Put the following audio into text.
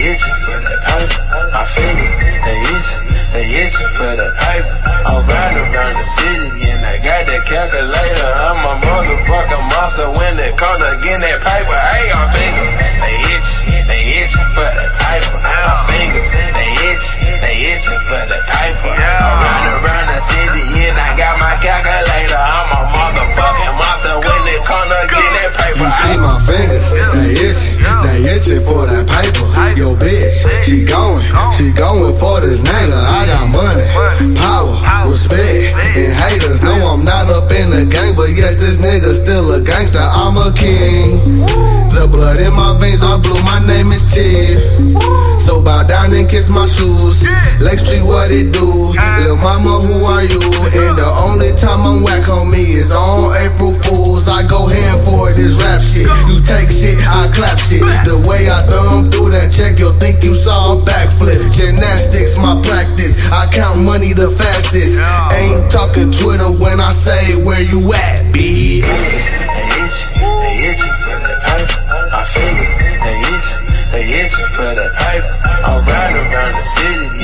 itching for the paper. My fingers, they itching for the paper. I'm riding around the city and I got that calculator. I'm a motherfucking monster when it comes to getting that paper. Hey, my fingers, they itching for the paper. My fingers, they itching for the paper. I'm riding around the city and I got my calculator. I'm a motherfucking monster when it comes to getting that paper. You see my fingers, they itching for that paper. Yo bitch, she going for this nigga. I got money, power, respect, and haters know I'm not up in the gang, but yes, this nigga still a gangster. I'm a king. The blood in my veins are blue, my name is Chief. So bow down and kiss my shoes. Lake Street, what it do? Lil' mama, who are you? And the only time I'm whack on me is on April Fools. I go hand for this rap shit. You take shit, I clap shit. The way I thumb through that check, you'll think you saw a backflip. Gymnastics, my practice. I count money the fastest. Ain't talking Twitter when I say where you at, bitch. They itching for the paper. My fingers, they itching for the paper. I'm riding around the city